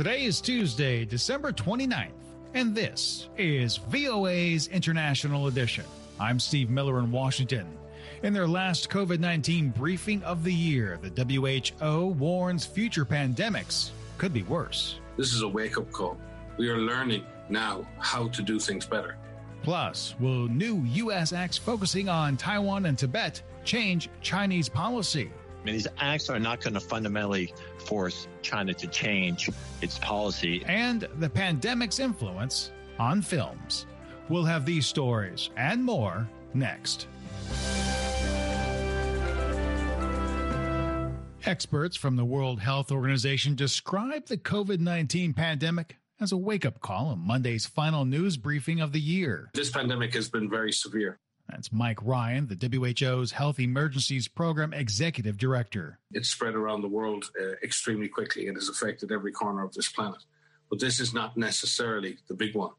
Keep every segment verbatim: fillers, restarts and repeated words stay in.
Today is Tuesday, December twenty-ninth, and this is V O A's International Edition. I'm Steve Miller in Washington. In their last COVID nineteen briefing of the year, the W H O warns future pandemics could be worse. This is a wake-up call. We are learning now how to do things better. Plus, will new U S acts focusing on Taiwan and Tibet change Chinese policy? I mean, these acts are not going to fundamentally force China to change its policy. And the pandemic's influence on films. We'll have these stories and more next. Experts from the World Health Organization describe the COVID nineteen pandemic as a wake-up call on Monday's final news briefing of the year. This pandemic has been very severe. That's Mike Ryan, the W H O's Health Emergencies Program Executive Director. It's spread around the world uh, extremely quickly and has affected every corner of this planet. But this is not necessarily the big one.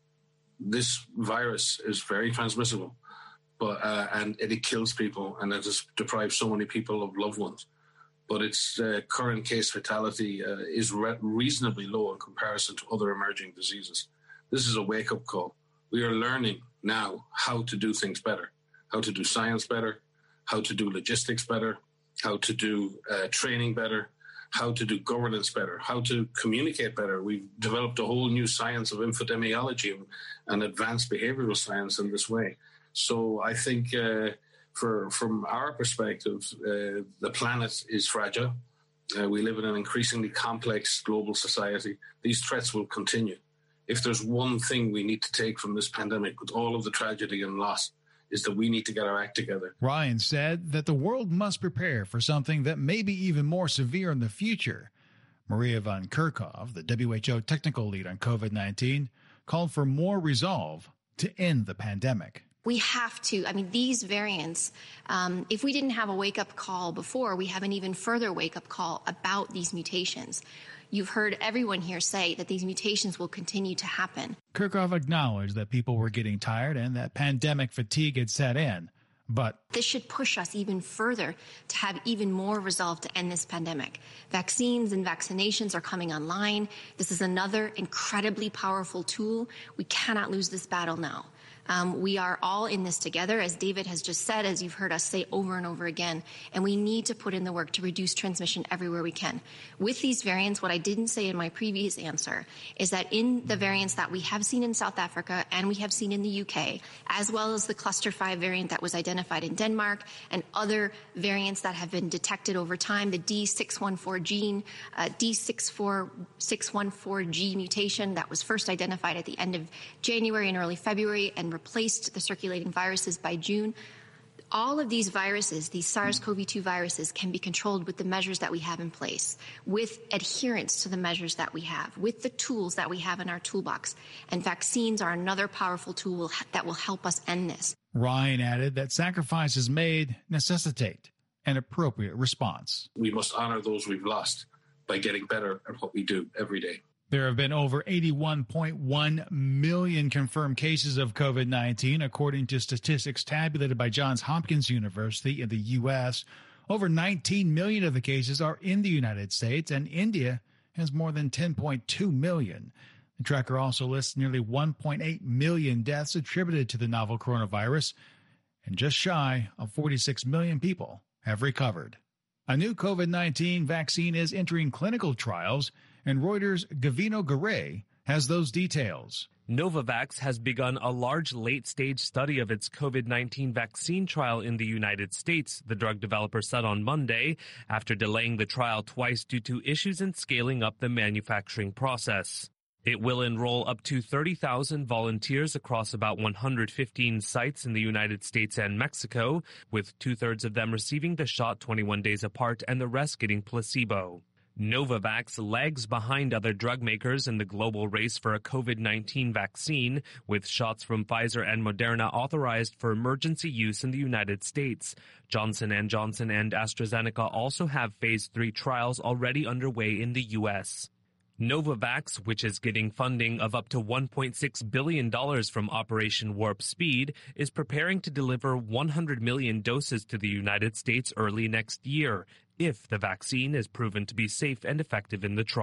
This virus is very transmissible, but uh, and it, it kills people, and it has deprived so many people of loved ones. But its uh, current case fatality uh, is re- reasonably low in comparison to other emerging diseases. This is a wake-up call. We are learning now how to do things better, how to do science better, how to do logistics better, how to do uh, training better, how to do governance better, how to communicate better. We've developed a whole new science of infodemiology and advanced behavioral science in this way. So I think uh, for from our perspective, uh, the planet is fragile. Uh, we live in an increasingly complex global society. These threats will continue. If there's one thing we need to take from this pandemic with all of the tragedy and loss, is that we need to get our act together. Ryan said that the world must prepare for something that may be even more severe in the future. Maria van Kerkhove, the W H O technical lead on COVID nineteen, called for more resolve to end the pandemic. We have to. I mean, these variants, um, if we didn't have a wake-up call before, we have an even further wake-up call about these mutations. You've heard everyone here say that these mutations will continue to happen. Kerkhove acknowledged that people were getting tired and that pandemic fatigue had set in, but this should push us even further to have even more resolve to end this pandemic. Vaccines and vaccinations are coming online. This is another incredibly powerful tool. We cannot lose this battle now. Um, we are all in this together, as David has just said, as you've heard us say over and over again, and we need to put in the work to reduce transmission everywhere we can. With these variants, what I didn't say in my previous answer is that in the variants that we have seen in South Africa and we have seen in the U K, as well as the cluster five variant that was identified in Denmark and other variants that have been detected over time, the D six one four gene, uh, D six four six one four G mutation that was first identified at the end of January and early February and replaced the circulating viruses by June. All of these viruses, these SARS-C o V two viruses, can be controlled with the measures that we have in place, with adherence to the measures that we have, with the tools that we have in our toolbox. And vaccines are another powerful tool that will help us end this. Ryan added that sacrifices made necessitate an appropriate response. We must honor those we've lost by getting better at what we do every day. There have been over eighty-one point one million confirmed cases of COVID nineteen, according to statistics tabulated by Johns Hopkins University in the U S. Over nineteen million of the cases are in the United States, and India has more than ten point two million. The tracker also lists nearly one point eight million deaths attributed to the novel coronavirus, and just shy of forty-six million people have recovered. A new COVID nineteen vaccine is entering clinical trials, and Reuters' Gavino Garay has those details. Novavax has begun a large late-stage study of its COVID nineteen vaccine trial in the United States, the drug developer said on Monday, after delaying the trial twice due to issues in scaling up the manufacturing process. It will enroll up to thirty thousand volunteers across about one hundred fifteen sites in the United States and Mexico, with two-thirds of them receiving the shot twenty-one days apart and the rest getting placebo. Novavax lags behind other drug makers in the global race for a COVID nineteen vaccine, with shots from Pfizer and Moderna authorized for emergency use in the United States. Johnson and Johnson and AstraZeneca also have phase three trials already underway in the U S. Novavax, which is getting funding of up to one point six billion dollars from Operation Warp Speed, is preparing to deliver one hundred million doses to the United States early next year, if the vaccine is proven to be safe and effective in the trial.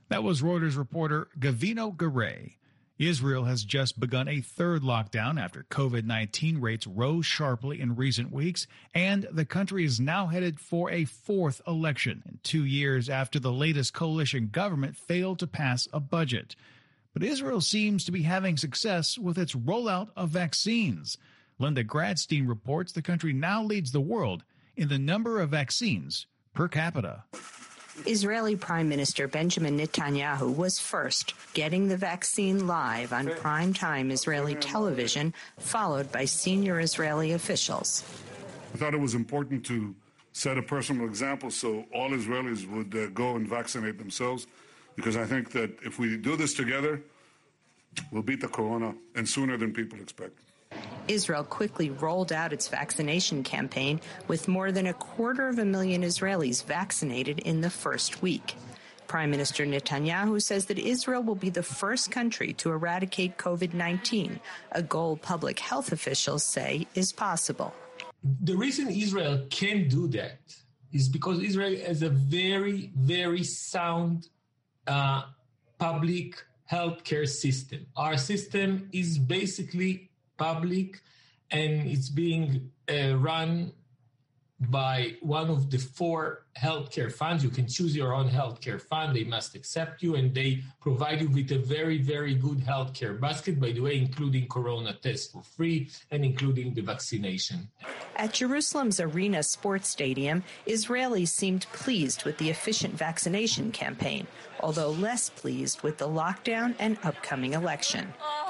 That was Reuters reporter Gavino Garay. Israel has just begun a third lockdown after COVID nineteen rates rose sharply in recent weeks, and the country is now headed for a fourth election, two years after the latest coalition government failed to pass a budget. But Israel seems to be having success with its rollout of vaccines. Linda Gradstein reports the country now leads the world in the number of vaccines per capita. Israeli Prime Minister Benjamin Netanyahu was first, getting the vaccine live on primetime Israeli television, followed by senior Israeli officials. I thought it was important to set a personal example so all Israelis would uh, go and vaccinate themselves, because I think that if we do this together, we'll beat the corona, and sooner than people expect. Israel quickly rolled out its vaccination campaign with more than a quarter of a million Israelis vaccinated in the first week. Prime Minister Netanyahu says that Israel will be the first country to eradicate COVID nineteen, a goal public health officials say is possible. The reason Israel can do that is because Israel has a very, very sound uh, public healthcare system. Our system is basically public, and it's being uh, run by one of the four healthcare funds. You can choose your own healthcare fund. They must accept you, and they provide you with a very, very good healthcare basket, by the way, including corona tests for free and including the vaccination. At Jerusalem's Arena Sports Stadium, Israelis seemed pleased with the efficient vaccination campaign, although less pleased with the lockdown and upcoming election.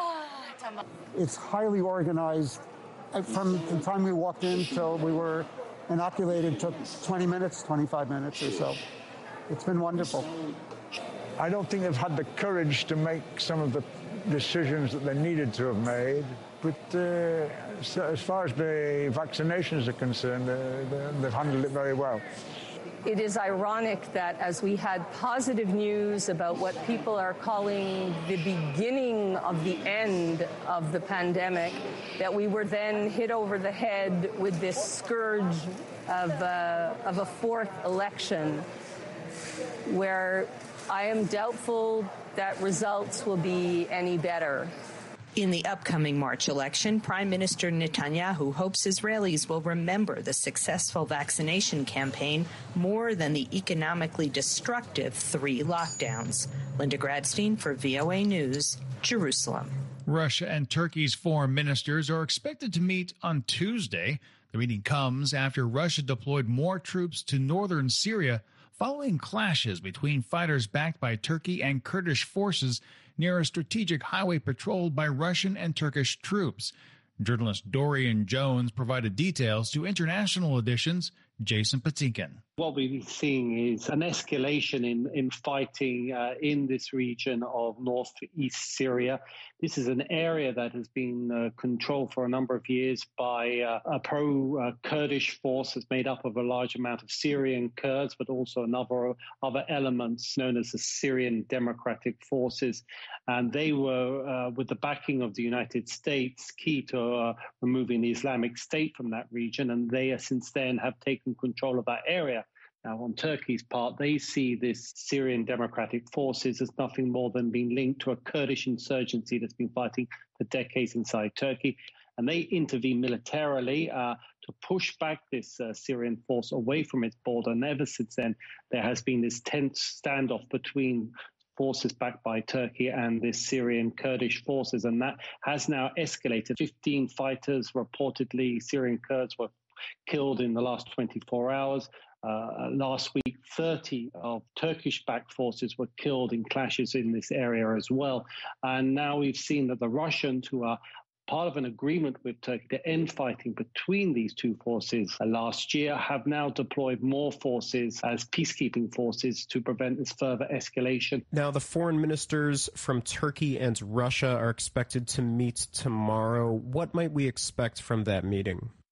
It's highly organized. From the time we walked in till we were inoculated took twenty minutes, twenty-five minutes or so. It's been wonderful. I don't think they've had the courage to make some of the decisions that they needed to have made. But uh, so as far as the vaccinations are concerned, uh, they've handled it very well. It is ironic that as we had positive news about what people are calling the beginning of the end of the pandemic, that we were then hit over the head with this scourge of, uh, of a fourth election, where I am doubtful that results will be any better. In the upcoming March election, Prime Minister Netanyahu hopes Israelis will remember the successful vaccination campaign more than the economically destructive three lockdowns. Linda Gradstein for V O A News, Jerusalem. Russia and Turkey's foreign ministers are expected to meet on Tuesday. The meeting comes after Russia deployed more troops to northern Syria following clashes between fighters backed by Turkey and Kurdish forces near a strategic highway patrolled by Russian and Turkish troops. Journalist Dorian Jones provided details to International Edition's Jason Patinkin. What we've been seeing is an escalation in, in fighting uh, in this region of northeast Syria. This is an area that has been uh, controlled for a number of years by uh, a pro-Kurdish force that's made up of a large amount of Syrian Kurds, but also a number of other elements known as the Syrian Democratic Forces. And they were, uh, with the backing of the United States, key to uh, removing the Islamic State from that region. And they, uh, since then, have taken control of that area. Now, on Turkey's part, they see this Syrian Democratic Forces as nothing more than being linked to a Kurdish insurgency that's been fighting for decades inside Turkey. And they intervene militarily uh, to push back this uh, Syrian force away from its border. And ever since then, there has been this tense standoff between forces backed by Turkey and this Syrian Kurdish forces. And that has now escalated. fifteen fighters, reportedly Syrian Kurds, were killed in the last twenty-four hours. Uh, last week, thirty of Turkish-backed forces were killed in clashes in this area as well. And now we've seen that the Russians, who are part of an agreement with Turkey to end fighting between these two forces uh, last year, have now deployed more forces as peacekeeping forces to prevent this further escalation. Now, the foreign ministers from Turkey and Russia are expected to meet tomorrow. What might we expect from that meeting?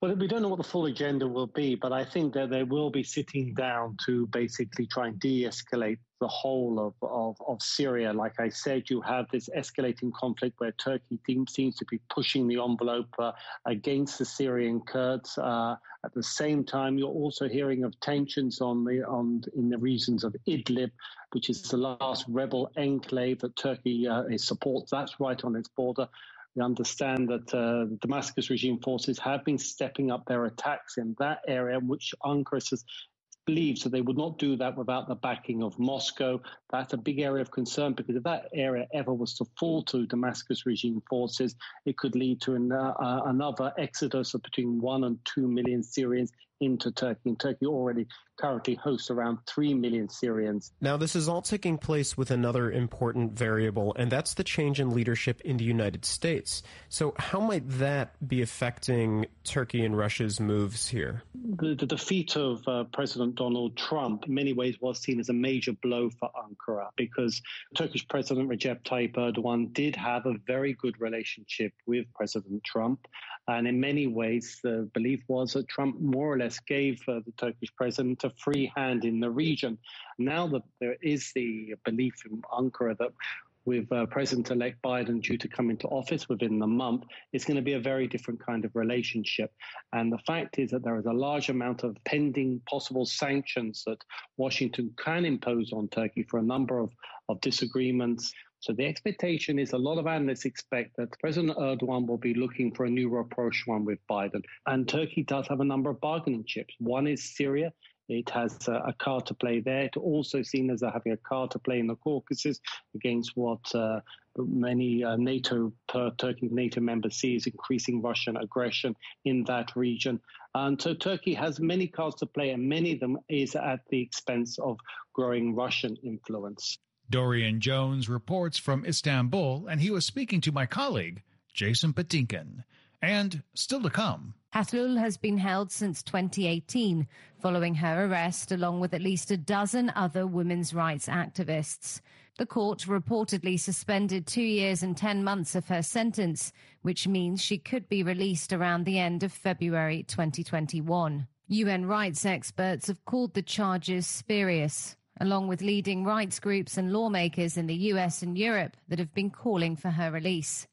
Well, we don't know what the full agenda will be, but I think that they will be sitting down to basically try and de-escalate the whole of, of, of Syria. Like I said, you have this escalating conflict where Turkey seems to be pushing the envelope uh, against the Syrian Kurds. Uh, at the same time, you're also hearing of tensions on the on in the regions of Idlib, which is the last rebel enclave that Turkey uh, supports. That's right on its border. We understand that uh, the Damascus regime forces have been stepping up their attacks in that area, which Ankara says believes that they would not do that without the backing of Moscow. That's a big area of concern, because if that area ever was to fall to Damascus regime forces, it could lead to an, uh, another exodus of between one and two million Syrians into Turkey. And Turkey already currently hosts around three million Syrians. Now, this is all taking place with another important variable, and that's the change in leadership in the United States. So how might that be affecting Turkey and Russia's moves here? The, the defeat of uh, President Donald Trump in many ways was seen as a major blow for Ankara, because Turkish President Recep Tayyip Erdogan did have a very good relationship with President Trump. And in many ways, the belief was that Trump more or less gave uh, the Turkish president a free hand in the region. Now that there is the belief in Ankara that with uh, President-elect Biden due to come into office within the month, it's going to be a very different kind of relationship. And the fact is that there is a large amount of pending possible sanctions that Washington can impose on Turkey for a number of, of disagreements. So the expectation is a lot of analysts expect that President Erdogan will be looking for a new rapprochement with Biden. And Turkey does have a number of bargaining chips. One is Syria. It has a, a card to play there. It's also seen as having a card to play in the Caucasus against what uh, many uh, NATO, per Turkey NATO members see as increasing Russian aggression in that region. And so Turkey has many cards to play, and many of them is at the expense of growing Russian influence. Dorian Jones reports from Istanbul, and he was speaking to my colleague, Jason Patinkin. And still to come. Haslul has been held since twenty eighteen, following her arrest along with at least a dozen other women's rights activists. The court reportedly suspended two years and ten months of her sentence, which means she could be released around the end of February twenty twenty-one. U N rights experts have called the charges spurious, along with leading rights groups and lawmakers in the U S and Europe that have been calling for her release.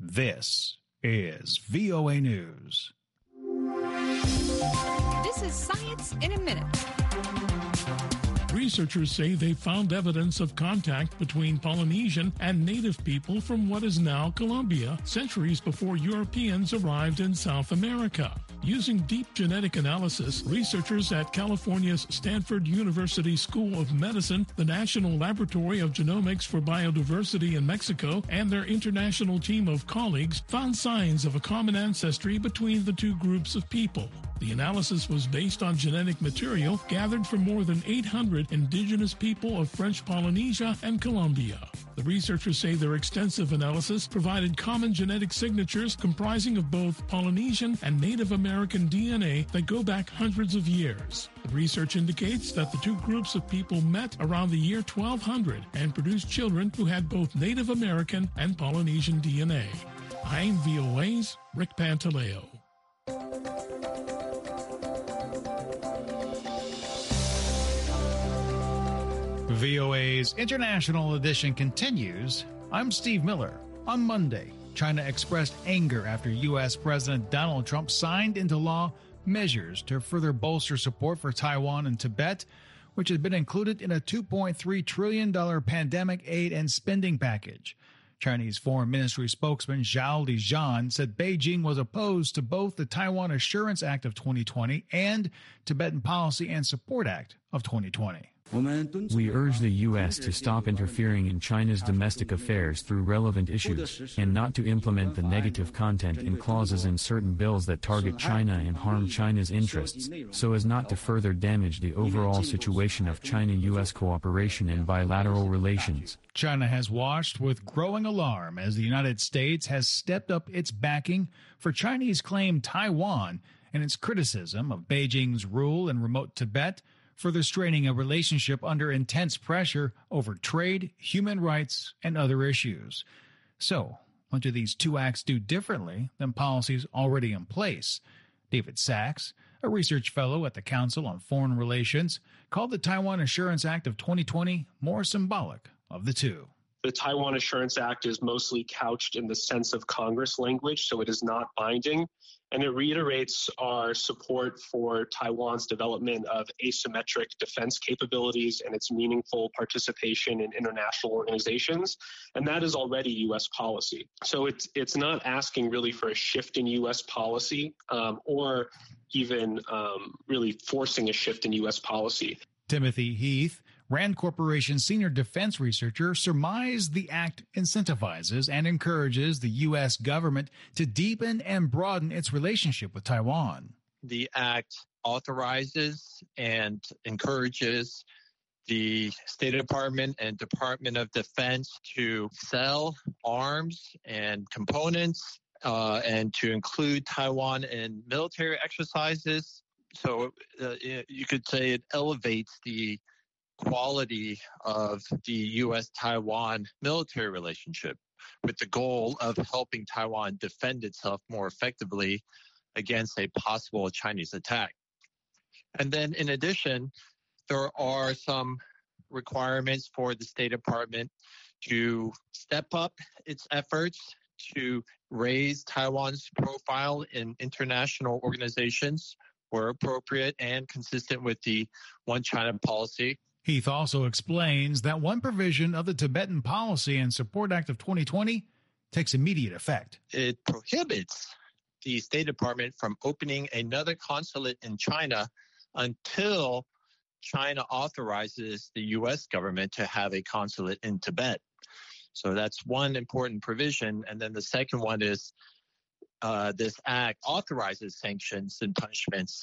This is V O A News. This is Science in a Minute. Researchers say they found evidence of contact between Polynesian and native people from what is now Colombia, centuries before Europeans arrived in South America. Using deep genetic analysis, researchers at California's Stanford University School of Medicine, the National Laboratory of Genomics for Biodiversity in Mexico, and their international team of colleagues found signs of a common ancestry between the two groups of people. The analysis was based on genetic material gathered from more than eight hundred indigenous people of French Polynesia and Colombia. The researchers say their extensive analysis provided common genetic signatures comprising of both Polynesian and Native American D N A that go back hundreds of years. The research indicates that the two groups of people met around the year twelve hundred and produced children who had both Native American and Polynesian D N A. I'm V O A's Rick Pantaleo. V O A's International Edition continues. I'm Steve Miller. On Monday, China expressed anger after U S President Donald Trump signed into law measures to further bolster support for Taiwan and Tibet, which had been included in a two point three trillion dollars pandemic aid and spending package. Chinese Foreign Ministry spokesman Zhao Lijian said Beijing was opposed to both the Taiwan Assurance Act of twenty twenty and Tibetan Policy and Support Act of twenty twenty. We urge the U S to stop interfering in China's domestic affairs through relevant issues, and not to implement the negative content in clauses in certain bills that target China and harm China's interests, so as not to further damage the overall situation of China-U S cooperation and bilateral relations. China has watched with growing alarm as the United States has stepped up its backing for Chinese-claimed Taiwan and its criticism of Beijing's rule in remote Tibet, further straining a relationship under intense pressure over trade, human rights, and other issues. So, what do these two acts do differently than policies already in place? David Sachs, a research fellow at the Council on Foreign Relations, called the Taiwan Assurance Act of twenty twenty more symbolic of the two. The Taiwan Assurance Act is mostly couched in the sense of Congress language, so it is not binding, and it reiterates our support for Taiwan's development of asymmetric defense capabilities and its meaningful participation in international organizations, and that is already U S policy. So it's it's not asking really for a shift in U S policy um, or even um, really forcing a shift in U S policy. Timothy Heath, Rand Corporation senior defense researcher, surmised the act incentivizes and encourages the U S government to deepen and broaden its relationship with Taiwan. The act authorizes and encourages the State Department and Department of Defense to sell arms and components uh, and to include Taiwan in military exercises. So uh, you could say it elevates the quality of the U S Taiwan military relationship with the goal of helping Taiwan defend itself more effectively against a possible Chinese attack. And then in addition, there are some requirements for the State Department to step up its efforts to raise Taiwan's profile in international organizations where appropriate and consistent with the One China policy. Heath also explains that one provision of the Tibetan Policy and Support Act of twenty twenty takes immediate effect. It prohibits the State Department from opening another consulate in China until China authorizes the U S government to have a consulate in Tibet. So that's one important provision. And then the second one is uh, this act authorizes sanctions and punishments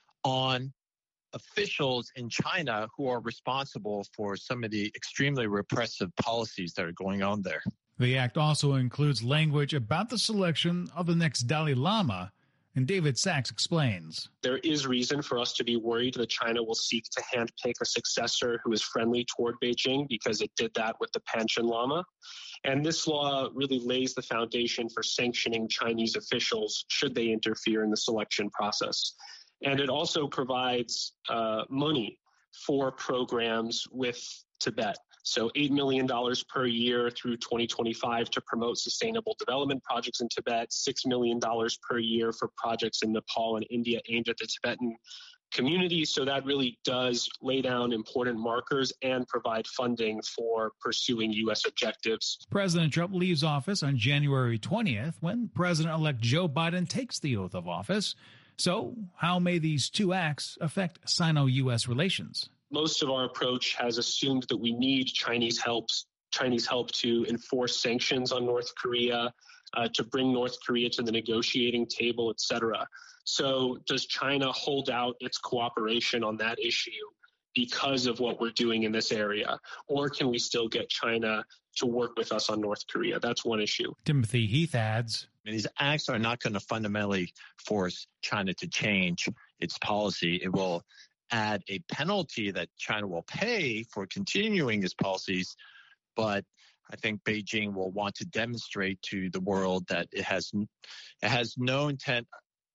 on officials in China who are responsible for some of the extremely repressive policies that are going on there. The act also includes language about the selection of the next Dalai Lama, and David Sachs explains. There is reason for us to be worried that China will seek to handpick a successor who is friendly toward Beijing, because it did that with the Panchen Lama. And this law really lays the foundation for sanctioning Chinese officials should they interfere in the selection process. And it also provides uh, money for programs with Tibet. So eight million dollars per year through twenty twenty-five to promote sustainable development projects in Tibet, six million dollars per year for projects in Nepal and India aimed at the Tibetan community. So that really does lay down important markers and provide funding for pursuing U S objectives. President Trump leaves office on January twentieth when President-elect Joe Biden takes the oath of office. So how may these two acts affect Sino-U S relations? Most of our approach has assumed that we need Chinese help, Chinese help to enforce sanctions on North Korea, uh, to bring North Korea to the negotiating table, et cetera. So does China hold out its cooperation on that issue because of what we're doing in this area? Or can we still get China to work with us on North Korea? That's one issue. Timothy Heath adds, these acts are not going to fundamentally force China to change its policy. It will add a penalty that China will pay for continuing its policies, but I think Beijing will want to demonstrate to the world that it has it has no intent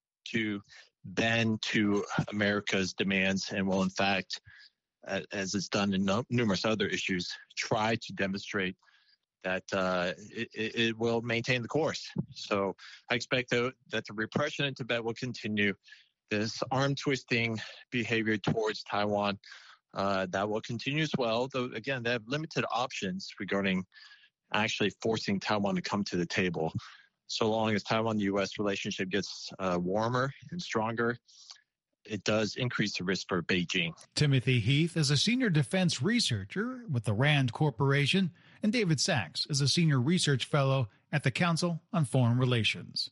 to bend to America's demands and will, in fact, as it's done in no, numerous other issues, try to demonstrate that uh, it, it will maintain the course. So I expect though, that the repression in Tibet will continue. This arm-twisting behavior towards Taiwan, uh, that will continue as well. Though, again, they have limited options regarding actually forcing Taiwan to come to the table. So long as Taiwan-U S relationship gets uh, warmer and stronger, it does increase the risk for Beijing. Timothy Heath is a senior defense researcher with the Rand Corporation, and David Sachs is a senior research fellow at the Council on Foreign Relations.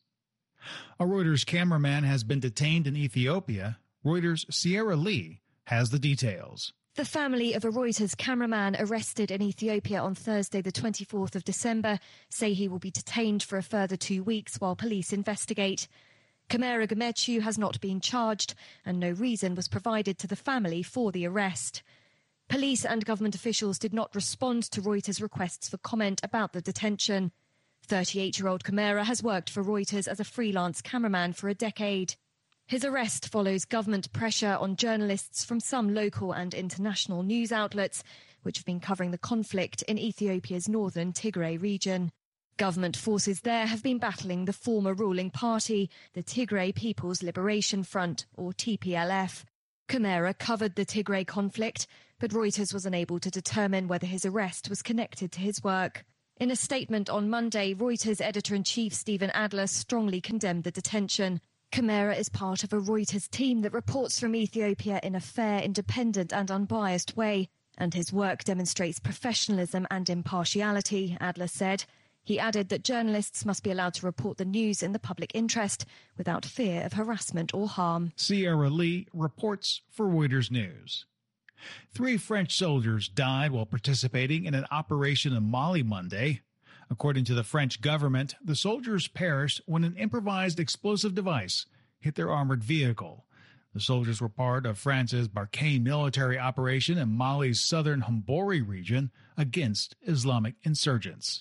A Reuters cameraman has been detained in Ethiopia. Reuters' Sierra Lee has the details. The family of a Reuters cameraman arrested in Ethiopia on Thursday, the twenty-fourth of December, say he will be detained for a further two weeks while police investigate. Kamera Gamechu has not been charged, and no reason was provided to the family for the arrest. Police and government officials did not respond to Reuters' requests for comment about the detention. thirty-eight-year-old Kamera has worked for Reuters as a freelance cameraman for a decade. His arrest follows government pressure on journalists from some local and international news outlets, which have been covering the conflict in Ethiopia's northern Tigray region. Government forces there have been battling the former ruling party, the Tigray People's Liberation Front, or T P L F. Camara covered the Tigray conflict, but Reuters was unable to determine whether his arrest was connected to his work. In a statement on Monday, Reuters editor-in-chief Stephen Adler strongly condemned the detention. Camara is part of a Reuters team that reports from Ethiopia in a fair, independent and unbiased way, and his work demonstrates professionalism and impartiality, Adler said. He added that journalists must be allowed to report the news in the public interest without fear of harassment or harm. Sierra Lee reports for Reuters News. Three French soldiers died while participating in an operation in Mali Monday. According to the French government, the soldiers perished when an improvised explosive device hit their armored vehicle. The soldiers were part of France's Barkhane military operation in Mali's southern Hambori region against Islamic insurgents.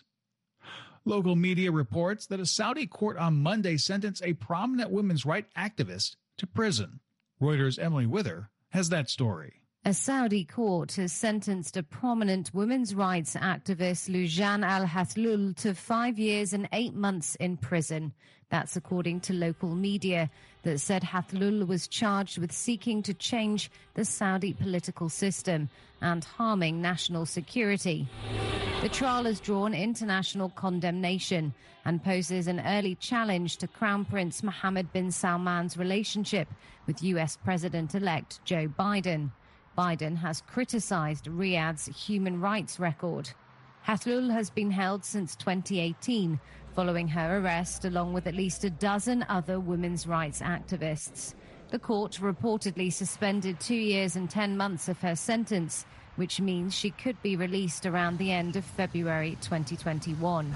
Local media reports that a Saudi court on Monday sentenced a prominent women's rights activist to prison. Reuters' Emily Wither has that story. A Saudi court has sentenced a prominent women's rights activist, Loujain al-Hathloul, to five years and eight months in prison. That's according to local media that said Hathloul was charged with seeking to change the Saudi political system and harming national security. The trial has drawn international condemnation and poses an early challenge to Crown Prince Mohammed bin Salman's relationship with U S President-elect Joe Biden. Biden has criticized Riyadh's human rights record. Hathloul has been held since twenty eighteen, following her arrest along with at least a dozen other women's rights activists. The court reportedly suspended two years and ten months of her sentence, which means she could be released around the end of February twenty twenty-one.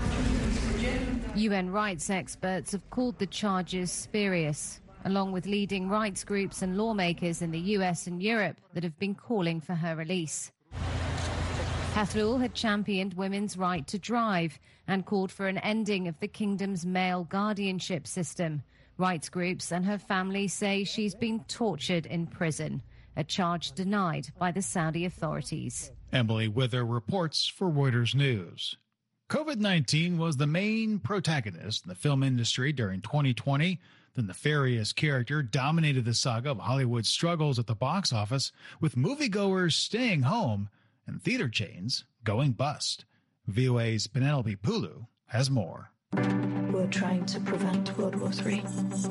U N rights experts have called the charges spurious, along with leading rights groups and lawmakers in the U S and Europe that have been calling for her release. Hathloul had championed women's right to drive and called for an ending of the kingdom's male guardianship system. Rights groups and her family say she's been tortured in prison, a charge denied by the Saudi authorities. Emily Wither reports for Reuters News. COVID nineteen was the main protagonist in the film industry during twenty twenty. The nefarious character dominated the saga of Hollywood's struggles at the box office, with moviegoers staying home and theater chains going bust. V O A's Penelope Pulu has more. We're trying to prevent World War Three.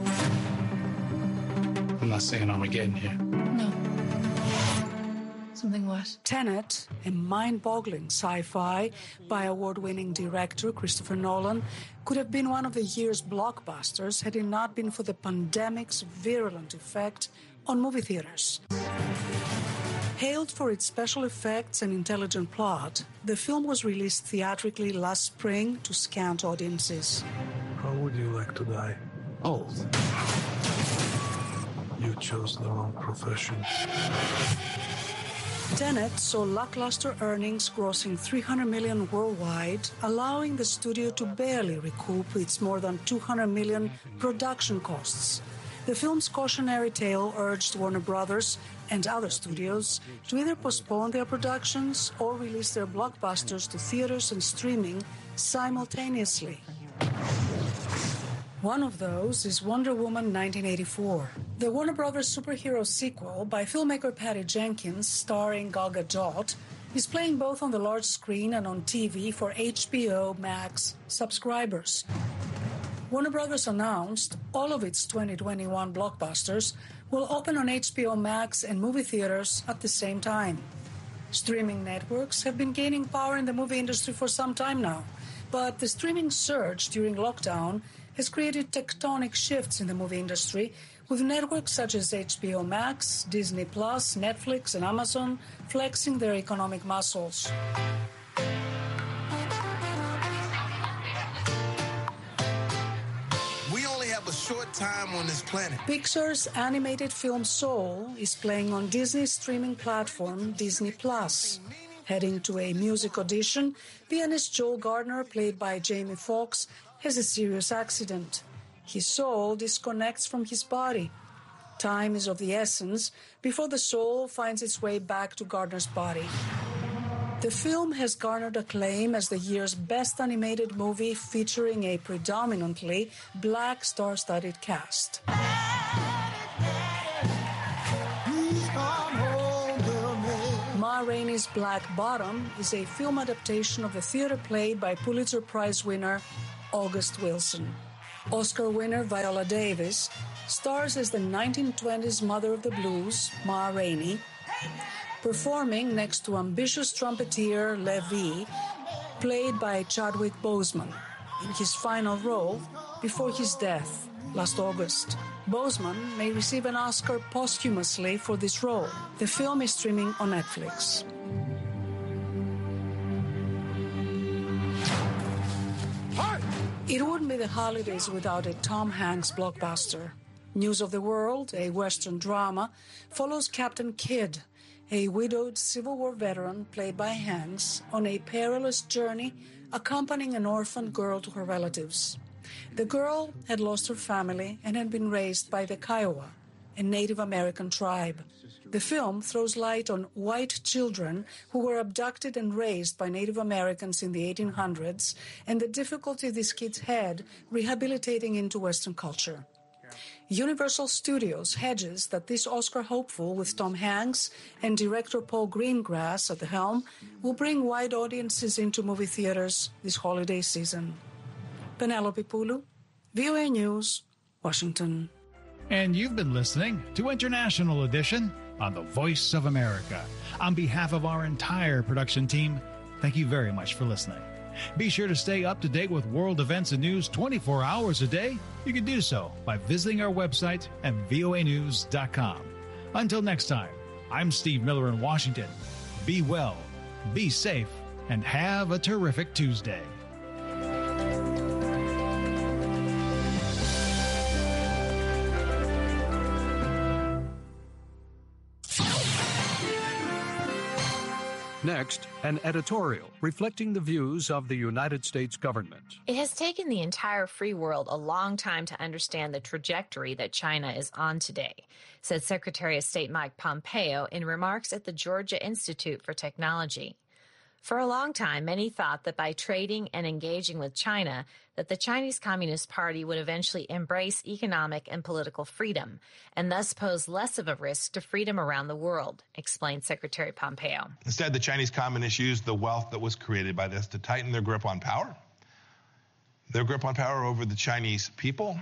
I'm not saying Armageddon here. No. Something worse. Tenet, a mind-boggling sci-fi by award-winning director Christopher Nolan, could have been one of the year's blockbusters had it not been for the pandemic's virulent effect on movie theaters. Hailed for its special effects and intelligent plot, the film was released theatrically last spring to scant audiences. How would you like to die? Old. You chose the wrong profession. Tenet saw lackluster earnings grossing three hundred million dollars worldwide, allowing the studio to barely recoup its more than two hundred million dollars production costs. The film's cautionary tale urged Warner Brothers and other studios to either postpone their productions or release their blockbusters to theaters and streaming simultaneously. One of those is Wonder Woman nineteen eighty-four. The Warner Brothers superhero sequel by filmmaker Patty Jenkins, starring Gal Gadot, is playing both on the large screen and on T V for H B O Max subscribers. Warner Brothers announced all of its twenty twenty-one blockbusters will open on H B O Max and movie theaters at the same time. Streaming networks have been gaining power in the movie industry for some time now, but the streaming surge during lockdown has created tectonic shifts in the movie industry, with networks such as H B O Max, Disney Plus, Netflix, and Amazon flexing their economic muscles. We only have a short time on this planet. Pixar's animated film Soul is playing on Disney's streaming platform, Disney Plus. Heading to a music audition, pianist Joel Gardner, played by Jamie Foxx, has a serious accident. His soul disconnects from his body. Time is of the essence before the soul finds its way back to Gardner's body. The film has garnered acclaim as the year's best animated movie featuring a predominantly black star-studded cast. Ma Rainey's Black Bottom is a film adaptation of the theater play by Pulitzer Prize winner August Wilson. Oscar winner Viola Davis stars as the nineteen twenties mother of the blues, Ma Rainey, performing next to ambitious trumpeter Levi, played by Chadwick Boseman, in his final role before his death last August. Boseman may receive an Oscar posthumously for this role. The film is streaming on Netflix. It wouldn't be the holidays without a Tom Hanks blockbuster. News of the World, a Western drama, follows Captain Kidd, a widowed Civil War veteran played by Hanks, on a perilous journey accompanying an orphaned girl to her relatives. The girl had lost her family and had been raised by the Kiowa, a Native American tribe. The film throws light on white children who were abducted and raised by Native Americans in the eighteen hundreds and the difficulty these kids had rehabilitating into Western culture. Universal Studios hedges that this Oscar hopeful, with Tom Hanks and director Paul Greengrass at the helm, will bring wide audiences into movie theaters this holiday season. Penelope Pulu, V O A News, Washington. And you've been listening to International Edition on the Voice of America. On behalf of our entire production team, thank you very much for listening. Be sure to stay up to date with world events and news twenty-four hours a day. You can do so by visiting our website at V O A news dot com. Until next time, I'm Steve Miller in Washington. Be well, be safe, and have a terrific Tuesday. Next, an editorial reflecting the views of the United States government. It has taken the entire free world a long time to understand the trajectory that China is on today, said Secretary of State Mike Pompeo in remarks at the Georgia Institute for Technology. For a long time, many thought that by trading and engaging with China, that the Chinese Communist Party would eventually embrace economic and political freedom, and thus pose less of a risk to freedom around the world, explained Secretary Pompeo. Instead, the Chinese Communists used the wealth that was created by this to tighten their grip on power, their grip on power over the Chinese people,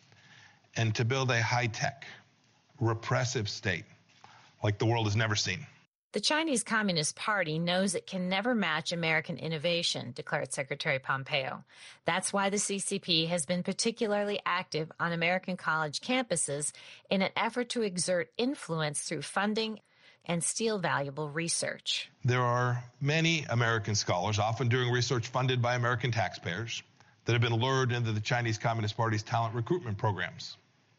and to build a high-tech, repressive state like the world has never seen. The Chinese Communist Party knows it can never match American innovation, declared Secretary Pompeo. That's why the C C P has been particularly active on American college campuses in an effort to exert influence through funding and steal valuable research. There are many American scholars, often doing research funded by American taxpayers, that have been lured into the Chinese Communist Party's talent recruitment programs.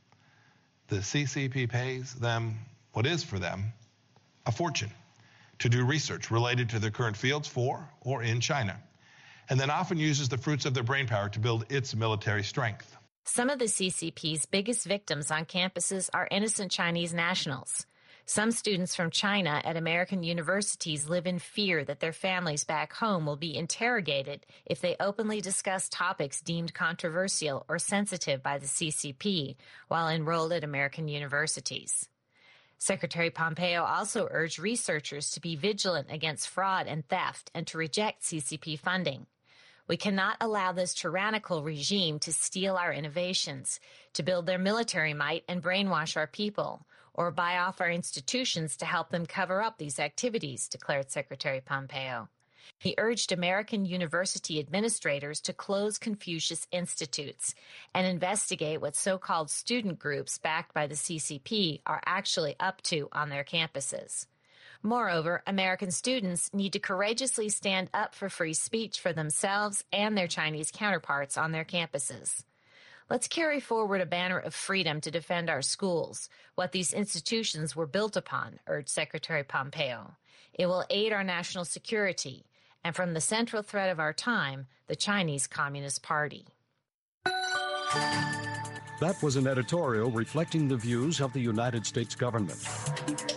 The C C P pays them what is for them a fortune to do research related to their current fields for or in China, and then often uses the fruits of their brainpower to build its military strength. Some of the C C P's biggest victims on campuses are innocent Chinese nationals. Some students from China at American universities live in fear that their families back home will be interrogated if they openly discuss topics deemed controversial or sensitive by the C C P while enrolled at American universities. Secretary Pompeo also urged researchers to be vigilant against fraud and theft and to reject C C P funding. We cannot allow this tyrannical regime to steal our innovations, to build their military might and brainwash our people, or buy off our institutions to help them cover up these activities, declared Secretary Pompeo. He urged American university administrators to close Confucius Institutes and investigate what so-called student groups backed by the C C P are actually up to on their campuses. Moreover, American students need to courageously stand up for free speech for themselves and their Chinese counterparts on their campuses. Let's carry forward a banner of freedom to defend our schools, what these institutions were built upon, urged Secretary Pompeo. It will aid our national security and from the central threat of our time, the Chinese Communist Party. That was an editorial reflecting the views of the United States government.